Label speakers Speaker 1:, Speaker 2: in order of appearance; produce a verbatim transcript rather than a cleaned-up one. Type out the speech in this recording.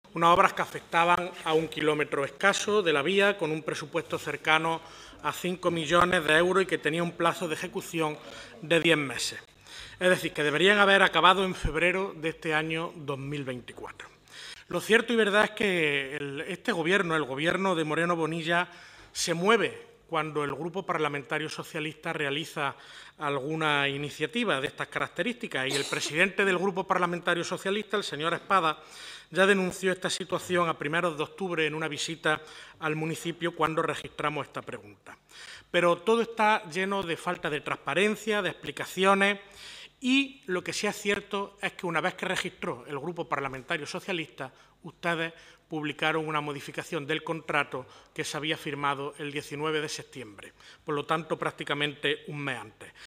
Speaker 1: unas obras que afectaban a un kilómetro escaso de la vía, con un presupuesto cercano a cinco millones de euros y que tenía un plazo de ejecución de diez meses. Es decir, que deberían haber acabado en febrero de este año dos mil veinticuatro. Lo cierto y verdad es que el, este Gobierno, el Gobierno de Moreno Bonilla, se mueve cuando el Grupo Parlamentario Socialista realiza alguna iniciativa de estas características, y el presidente del Grupo Parlamentario Socialista, el señor Espada, ya denunció esta situación a primeros de octubre en una visita al municipio cuando registramos esta pregunta. Pero todo está lleno de falta de transparencia, de explicaciones, y lo que sí es cierto es que una vez que registró el Grupo Parlamentario Socialista, ustedes publicaron una modificación del contrato que se había firmado el diecinueve de septiembre, por lo tanto prácticamente un mes antes.